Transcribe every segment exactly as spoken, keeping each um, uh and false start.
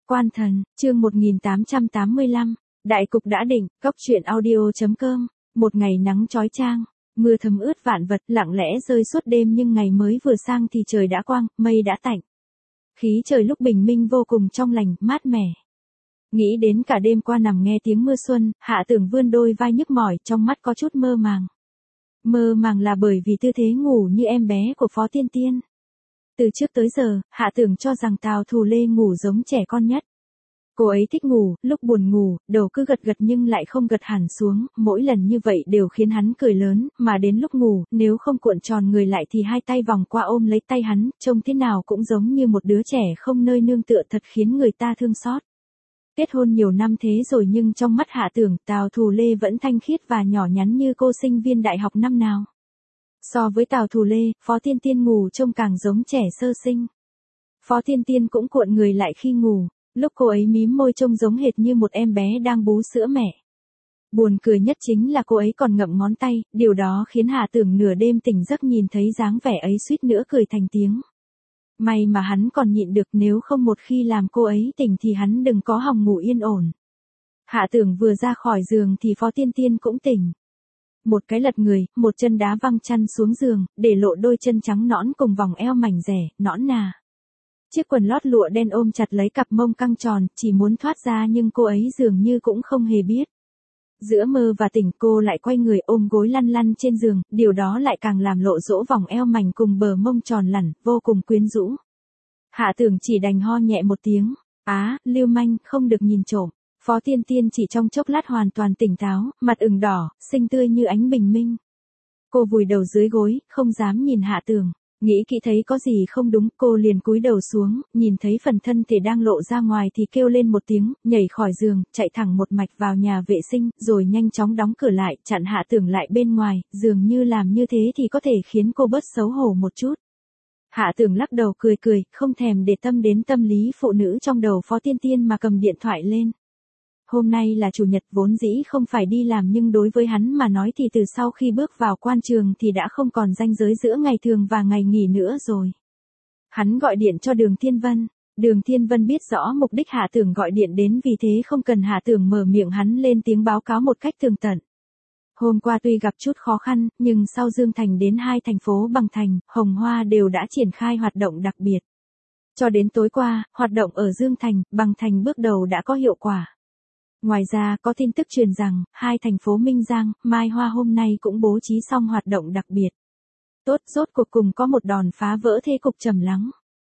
Quan thần, chương một nghìn tám trăm tám mươi lăm, đại cục đã định, cốc truyện audio.com, một ngày nắng chói chang, mưa thấm ướt vạn vật lặng lẽ rơi suốt đêm nhưng ngày mới vừa sang thì trời đã quang, mây đã tạnh. Khí trời lúc bình minh vô cùng trong lành, mát mẻ. Nghĩ đến cả đêm qua nằm nghe tiếng mưa xuân, Hạ Tưởng vươn đôi vai nhức mỏi, trong mắt có chút mơ màng. Mơ màng là bởi vì tư thế ngủ như em bé của Phó Tiên Tiên. Từ trước tới giờ, Hạ Tưởng cho rằng Tào Thù Lê ngủ giống trẻ con nhất. Cô ấy thích ngủ, lúc buồn ngủ, đầu cứ gật gật nhưng lại không gật hẳn xuống, mỗi lần như vậy đều khiến hắn cười lớn, mà đến lúc ngủ, nếu không cuộn tròn người lại thì hai tay vòng qua ôm lấy tay hắn, trông thế nào cũng giống như một đứa trẻ không nơi nương tựa, thật khiến người ta thương xót. Kết hôn nhiều năm thế rồi nhưng trong mắt Hạ Tưởng, Tào Thù Lê vẫn thanh khiết và nhỏ nhắn như cô sinh viên đại học năm nào. So với Tào Thù Lê, Phó Tiên Tiên ngủ trông càng giống trẻ sơ sinh. Phó Tiên Tiên cũng cuộn người lại khi ngủ, lúc cô ấy mím môi trông giống hệt như một em bé đang bú sữa mẹ. Buồn cười nhất chính là cô ấy còn ngậm ngón tay, điều đó khiến Hạ Tưởng nửa đêm tỉnh giấc nhìn thấy dáng vẻ ấy suýt nữa cười thành tiếng. May mà hắn còn nhịn được, nếu không một khi làm cô ấy tỉnh thì hắn đừng có hòng ngủ yên ổn. Hạ Tưởng vừa ra khỏi giường thì Phó Tiên Tiên cũng tỉnh. Một cái lật người, một chân đá văng chăn xuống giường, để lộ đôi chân trắng nõn cùng vòng eo mảnh dẻ, nõn nà. Chiếc quần lót lụa đen ôm chặt lấy cặp mông căng tròn, chỉ muốn thoát ra nhưng cô ấy dường như cũng không hề biết. Giữa mơ và tỉnh cô lại quay người ôm gối lăn lăn trên giường, điều đó lại càng làm lộ rỗ vòng eo mảnh cùng bờ mông tròn lẳn, vô cùng quyến rũ. Hạ Tưởng chỉ đành ho nhẹ một tiếng, á, lưu manh, không được nhìn trộm. Phó Tiên Tiên chỉ trong chốc lát hoàn toàn tỉnh táo, mặt ửng đỏ, xinh tươi như ánh bình minh. Cô vùi đầu dưới gối, không dám nhìn Hạ Tưởng. Nghĩ kỹ thấy có gì không đúng, cô liền cúi đầu xuống, nhìn thấy phần thân thể đang lộ ra ngoài thì kêu lên một tiếng, nhảy khỏi giường, chạy thẳng một mạch vào nhà vệ sinh, rồi nhanh chóng đóng cửa lại, chặn Hạ Tưởng lại bên ngoài, dường như làm như thế thì có thể khiến cô bớt xấu hổ một chút. Hạ Tưởng lắc đầu cười cười, không thèm để tâm đến tâm lý phụ nữ trong đầu Phó Tiên Tiên mà cầm điện thoại lên. Hôm nay là chủ nhật, vốn dĩ không phải đi làm nhưng đối với hắn mà nói thì từ sau khi bước vào quan trường thì đã không còn ranh giới giữa ngày thường và ngày nghỉ nữa rồi. Hắn gọi điện cho Đường Thiên Vân. Đường Thiên Vân biết rõ mục đích Hạ Tưởng gọi điện đến, vì thế không cần Hạ Tưởng mở miệng hắn lên tiếng báo cáo một cách tường tận. Hôm qua tuy gặp chút khó khăn, nhưng sau Dương Thành đến hai thành phố Bằng Thành, Hồng Hoa đều đã triển khai hoạt động đặc biệt. Cho đến tối qua, hoạt động ở Dương Thành, Bằng Thành bước đầu đã có hiệu quả. Ngoài ra, có tin tức truyền rằng, hai thành phố Minh Giang, Mai Hoa hôm nay cũng bố trí xong hoạt động đặc biệt. Tốt, rốt cuộc cùng có một đòn phá vỡ thế cục trầm lắng.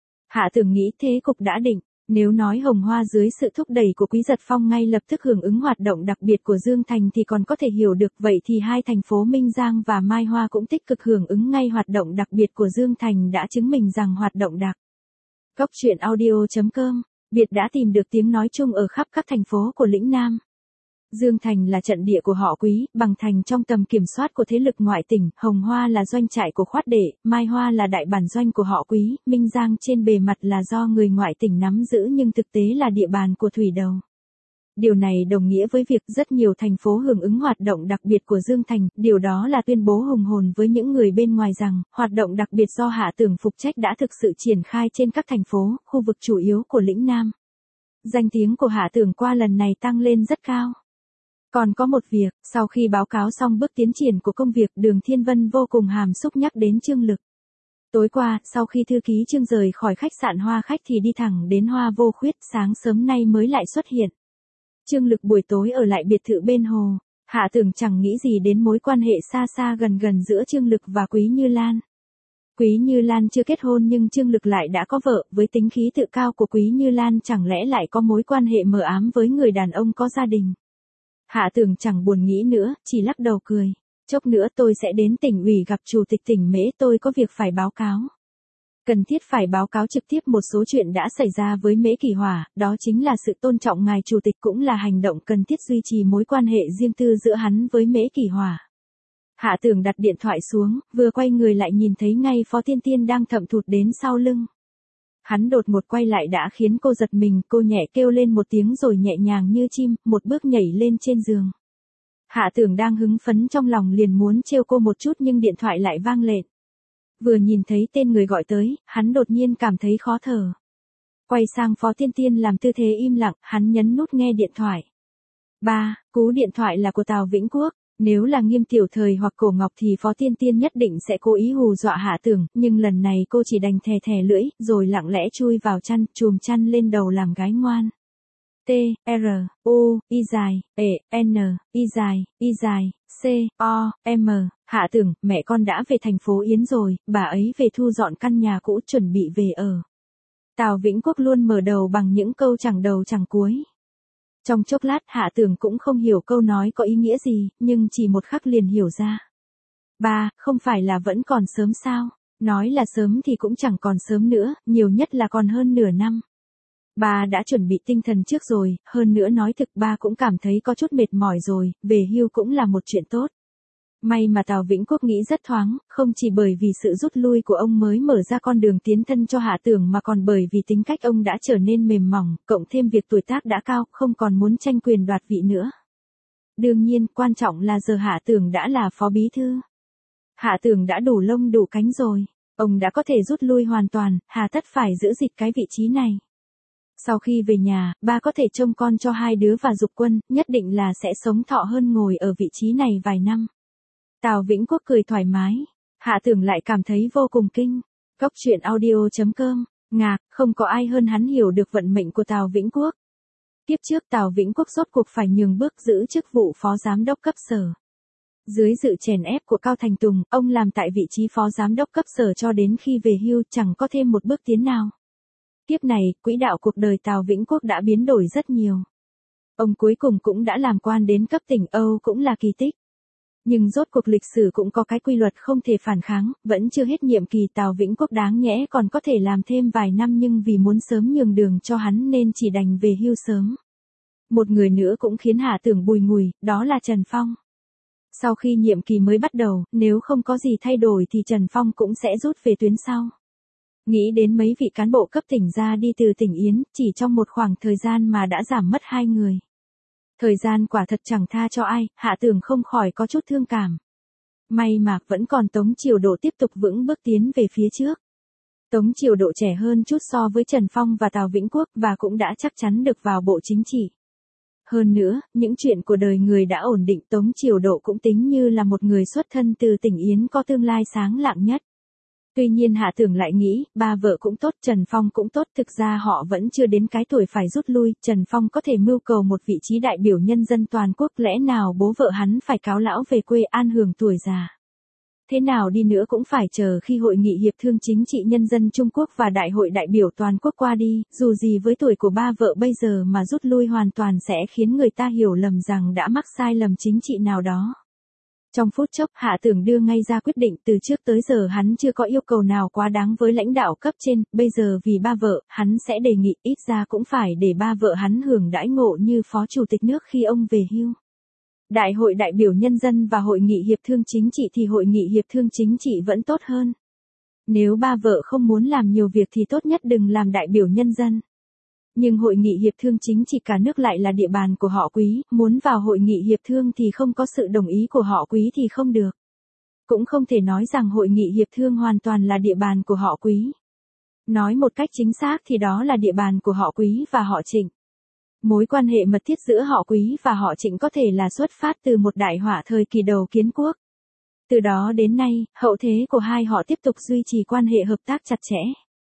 Hạ Tưởng nghĩ thế cục đã định, nếu nói Hồng Hoa dưới sự thúc đẩy của Quý Giật Phong ngay lập tức hưởng ứng hoạt động đặc biệt của Dương Thành thì còn có thể hiểu được, vậy thì hai thành phố Minh Giang và Mai Hoa cũng tích cực hưởng ứng ngay hoạt động đặc biệt của Dương Thành đã chứng minh rằng hoạt động đặc. Cốc truyện audio.com Biệt đã tìm được tiếng nói chung ở khắp các thành phố của lĩnh Nam. Dương Thành là trận địa của họ Quý, Bằng Thành trong tầm kiểm soát của thế lực ngoại tỉnh, Hồng Hoa là doanh trại của Khoát Đệ, Mai Hoa là đại bản doanh của họ Quý, Minh Giang trên bề mặt là do người ngoại tỉnh nắm giữ nhưng thực tế là địa bàn của Thủy Đầu. Điều này đồng nghĩa với việc rất nhiều thành phố hưởng ứng hoạt động đặc biệt của Dương Thành, điều đó là tuyên bố hùng hồn với những người bên ngoài rằng, hoạt động đặc biệt do Hạ Tưởng phụ trách đã thực sự triển khai trên các thành phố, khu vực chủ yếu của lĩnh Nam. Danh tiếng của Hạ Tưởng qua lần này tăng lên rất cao. Còn có một việc, sau khi báo cáo xong bước tiến triển của công việc, Đường Thiên Vân vô cùng hàm xúc nhắc đến Trương Lực. Tối qua, sau khi thư ký Trương rời khỏi khách sạn Hoa Khách thì đi thẳng đến Hoa Vô Khuyết, sáng sớm nay mới lại xuất hiện. Trương Lực buổi tối ở lại biệt thự bên hồ. Hạ Tưởng chẳng nghĩ gì đến mối quan hệ xa xa gần gần giữa Trương Lực và Quý Như Lan. Quý Như Lan chưa kết hôn nhưng Trương Lực lại đã có vợ, với tính khí tự cao của Quý Như Lan chẳng lẽ lại có mối quan hệ mờ ám với người đàn ông có gia đình. Hạ Tưởng chẳng buồn nghĩ nữa, chỉ lắc đầu cười. Chốc nữa tôi sẽ đến tỉnh ủy gặp chủ tịch tỉnh Mễ, tôi có việc phải báo cáo. Cần thiết phải báo cáo trực tiếp một số chuyện đã xảy ra với Mễ Kỳ Hỏa, đó chính là sự tôn trọng ngài chủ tịch cũng là hành động cần thiết duy trì mối quan hệ riêng tư giữa hắn với Mễ Kỳ Hỏa. Hạ Tưởng đặt điện thoại xuống, vừa quay người lại nhìn thấy ngay Phó Tiên Tiên đang thậm thụt đến sau lưng. Hắn đột ngột quay lại đã khiến cô giật mình, cô nhẹ kêu lên một tiếng rồi nhẹ nhàng như chim, một bước nhảy lên trên giường. Hạ Tưởng đang hứng phấn trong lòng liền muốn trêu cô một chút nhưng điện thoại lại vang lên. Vừa nhìn thấy tên người gọi tới, hắn đột nhiên cảm thấy khó thở. Quay sang Phó Tiên Tiên làm tư thế im lặng, hắn nhấn nút nghe điện thoại. Ba, cú điện thoại là của Tào Vĩnh Quốc. Nếu là Nghiêm Tiểu Thời hoặc Cổ Ngọc thì Phó Tiên Tiên nhất định sẽ cố ý hù dọa Hạ Tưởng, nhưng lần này cô chỉ đành thè thè lưỡi, rồi lặng lẽ chui vào chăn, chùm chăn lên đầu làm gái ngoan. T, R, U, Y dài, E, N, Y dài, Y dài, C, O, M, Hạ Tưởng, mẹ con đã về thành phố Yến rồi, bà ấy về thu dọn căn nhà cũ chuẩn bị về ở. Tào Vĩnh Quốc luôn mở đầu bằng những câu chẳng đầu chẳng cuối. Trong chốc lát Hạ Tưởng cũng không hiểu câu nói có ý nghĩa gì, nhưng chỉ một khắc liền hiểu ra. Ba, không phải là vẫn còn sớm sao? Nói là sớm thì cũng chẳng còn sớm nữa, nhiều nhất là còn hơn nửa năm. Ba đã chuẩn bị tinh thần trước rồi, hơn nữa nói thực ba cũng cảm thấy có chút mệt mỏi rồi, về hưu cũng là một chuyện tốt. May mà Tào Vĩnh Quốc nghĩ rất thoáng, không chỉ bởi vì sự rút lui của ông mới mở ra con đường tiến thân cho Hạ Tưởng mà còn bởi vì tính cách ông đã trở nên mềm mỏng, cộng thêm việc tuổi tác đã cao, không còn muốn tranh quyền đoạt vị nữa. Đương nhiên, quan trọng là giờ Hạ Tưởng đã là phó bí thư. Hạ Tưởng đã đủ lông đủ cánh rồi, ông đã có thể rút lui hoàn toàn, hà tất phải giữ gìn cái vị trí này. Sau khi về nhà, ba có thể trông con cho hai đứa và Dục Quân, nhất định là sẽ sống thọ hơn ngồi ở vị trí này vài năm. Tào Vĩnh Quốc cười thoải mái. Hạ Tưởng lại cảm thấy vô cùng kinh. Cốc truyện audio chấm com. Ngạc, không có ai hơn hắn hiểu được vận mệnh của Tào Vĩnh Quốc. Tiếp trước Tào Vĩnh Quốc rốt cuộc phải nhường bước giữ chức vụ phó giám đốc cấp sở. Dưới sự chèn ép của Cao Thành Tùng, ông làm tại vị trí phó giám đốc cấp sở cho đến khi về hưu chẳng có thêm một bước tiến nào. Tiếp này, quỹ đạo cuộc đời Tào Vĩnh Quốc đã biến đổi rất nhiều. Ông cuối cùng cũng đã làm quan đến cấp tỉnh Âu cũng là kỳ tích. Nhưng rốt cuộc lịch sử cũng có cái quy luật không thể phản kháng, vẫn chưa hết nhiệm kỳ Tào Vĩnh Quốc đáng nhẽ còn có thể làm thêm vài năm nhưng vì muốn sớm nhường đường cho hắn nên chỉ đành về hưu sớm. Một người nữa cũng khiến Hạ Tưởng bùi ngùi, đó là Trần Phong. Sau khi nhiệm kỳ mới bắt đầu, nếu không có gì thay đổi thì Trần Phong cũng sẽ rút về tuyến sau. Nghĩ đến mấy vị cán bộ cấp tỉnh ra đi từ tỉnh Yến, chỉ trong một khoảng thời gian mà đã giảm mất hai người. Thời gian quả thật chẳng tha cho ai, Hạ Tưởng không khỏi có chút thương cảm. May mà vẫn còn Tống Chiểu Độ tiếp tục vững bước tiến về phía trước. Tống Chiểu Độ trẻ hơn chút so với Trần Phong và Tào Vĩnh Quốc và cũng đã chắc chắn được vào bộ chính trị. Hơn nữa, những chuyện của đời người đã ổn định, Tống Chiểu Độ cũng tính như là một người xuất thân từ tỉnh Yến có tương lai sáng lạng nhất. Tuy nhiên Hạ Tưởng lại nghĩ, ba vợ cũng tốt, Trần Phong cũng tốt, thực ra họ vẫn chưa đến cái tuổi phải rút lui, Trần Phong có thể mưu cầu một vị trí đại biểu nhân dân toàn quốc, lẽ nào bố vợ hắn phải cáo lão về quê an hưởng tuổi già. Thế nào đi nữa cũng phải chờ khi Hội nghị Hiệp thương Chính trị Nhân dân Trung Quốc và Đại hội đại biểu toàn quốc qua đi, dù gì với tuổi của ba vợ bây giờ mà rút lui hoàn toàn sẽ khiến người ta hiểu lầm rằng đã mắc sai lầm chính trị nào đó. Trong phút chốc Hạ Tưởng đưa ngay ra quyết định, từ trước tới giờ hắn chưa có yêu cầu nào quá đáng với lãnh đạo cấp trên, bây giờ vì ba vợ, hắn sẽ đề nghị ít ra cũng phải để ba vợ hắn hưởng đãi ngộ như phó chủ tịch nước khi ông về hưu. Đại hội đại biểu nhân dân và Hội nghị Hiệp thương Chính trị thì Hội nghị Hiệp thương Chính trị vẫn tốt hơn. Nếu ba vợ không muốn làm nhiều việc thì tốt nhất đừng làm đại biểu nhân dân. Nhưng Hội nghị Hiệp thương Chính trị cả nước lại là địa bàn của họ Quý, muốn vào Hội nghị Hiệp thương thì không có sự đồng ý của họ Quý thì không được. Cũng không thể nói rằng Hội nghị Hiệp thương hoàn toàn là địa bàn của họ Quý. Nói một cách chính xác thì đó là địa bàn của họ Quý và họ Trịnh. Mối quan hệ mật thiết giữa họ Quý và họ Trịnh có thể là xuất phát từ một đại họa thời kỳ đầu kiến quốc. Từ đó đến nay, hậu thế của hai họ tiếp tục duy trì quan hệ hợp tác chặt chẽ.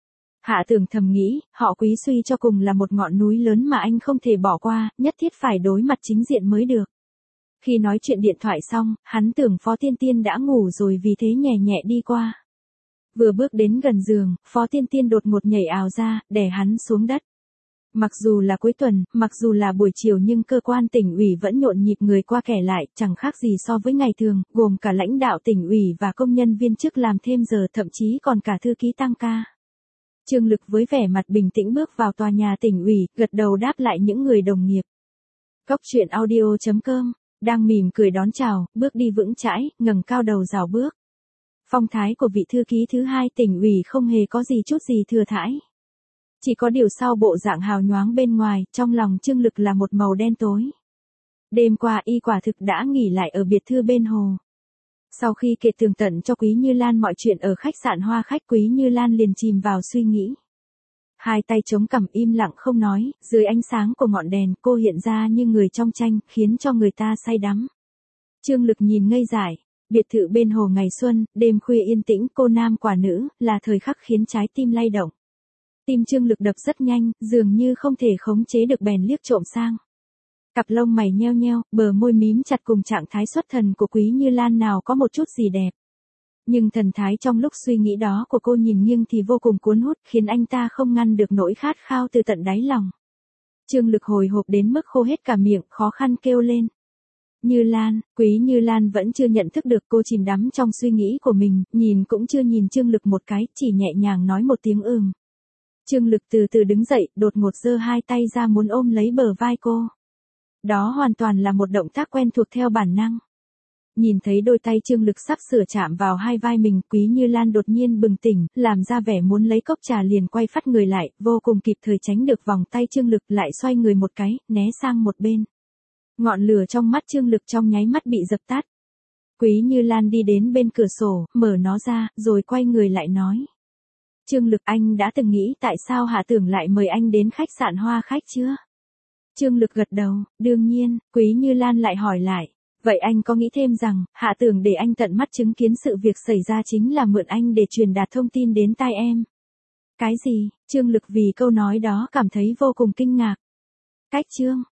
Hạ Tưởng thầm nghĩ, họ Quý suy cho cùng là một ngọn núi lớn mà anh không thể bỏ qua, nhất thiết phải đối mặt chính diện mới được. Khi nói chuyện điện thoại xong, hắn tưởng Phó Tiên Tiên đã ngủ rồi vì thế nhẹ nhẹ đi qua. Vừa bước đến gần giường, Phó Tiên Tiên đột ngột nhảy ào ra, đè hắn xuống đất. Mặc dù là cuối tuần, mặc dù là buổi chiều nhưng cơ quan tỉnh ủy vẫn nhộn nhịp người qua kẻ lại, chẳng khác gì so với ngày thường, gồm cả lãnh đạo tỉnh ủy và công nhân viên chức làm thêm giờ, thậm chí còn cả thư ký tăng ca. Trương Lực với vẻ mặt bình tĩnh bước vào tòa nhà tỉnh ủy, gật đầu đáp lại những người đồng nghiệp. Cốc truyện audio chấm com, đang mỉm cười đón chào, bước đi vững chãi, ngẩng cao đầu rào bước. Phong thái của vị thư ký thứ hai tỉnh ủy không hề có gì chút gì thừa thãi. Chỉ có điều sau bộ dạng hào nhoáng bên ngoài, trong lòng Trương Lực là một màu đen tối. Đêm qua y quả thực đã nghỉ lại ở biệt thự bên hồ. Sau khi kể tường tận cho Quý Như Lan mọi chuyện ở khách sạn Hoa Khách, Quý Như Lan liền chìm vào suy nghĩ. Hai tay chống cằm im lặng không nói, dưới ánh sáng của ngọn đèn cô hiện ra như người trong tranh, khiến cho người ta say đắm. Trương Lực nhìn ngây dại, biệt thự bên hồ ngày xuân, đêm khuya yên tĩnh, cô nam quả nữ, là thời khắc khiến trái tim lay động. Tim Trương Lực đập rất nhanh, dường như không thể khống chế được bèn liếc trộm sang. Cặp lông mày nheo nheo, bờ môi mím chặt cùng trạng thái xuất thần của Quý Như Lan nào có một chút gì đẹp. Nhưng thần thái trong lúc suy nghĩ đó của cô nhìn nghiêng thì vô cùng cuốn hút, khiến anh ta không ngăn được nỗi khát khao từ tận đáy lòng. Trương Lực hồi hộp đến mức khô hết cả miệng, khó khăn kêu lên. Như Lan, Quý Như Lan vẫn chưa nhận thức được cô chìm đắm trong suy nghĩ của mình, nhìn cũng chưa nhìn Trương Lực một cái, chỉ nhẹ nhàng nói một tiếng ừm. Trương Lực từ từ đứng dậy, đột ngột giơ hai tay ra muốn ôm lấy bờ vai cô. Đó hoàn toàn là một động tác quen thuộc theo bản năng. Nhìn thấy đôi tay Trương Lực sắp sửa chạm vào hai vai mình, Quý Như Lan đột nhiên bừng tỉnh, làm ra vẻ muốn lấy cốc trà liền quay phắt người lại, vô cùng kịp thời tránh được vòng tay Trương Lực, lại xoay người một cái, né sang một bên. Ngọn lửa trong mắt Trương Lực trong nháy mắt bị dập tắt. Quý Như Lan đi đến bên cửa sổ, mở nó ra, rồi quay người lại nói. Trương Lực, anh đã từng nghĩ tại sao Hạ Tưởng lại mời anh đến khách sạn Hoa Khách chưa? Trương Lực gật đầu, đương nhiên. Quý Như Lan lại hỏi lại. Vậy anh có nghĩ thêm rằng, Hạ Tưởng để anh tận mắt chứng kiến sự việc xảy ra chính là mượn anh để truyền đạt thông tin đến tai em? Cái gì? Trương Lực vì câu nói đó cảm thấy vô cùng kinh ngạc. Cách Trương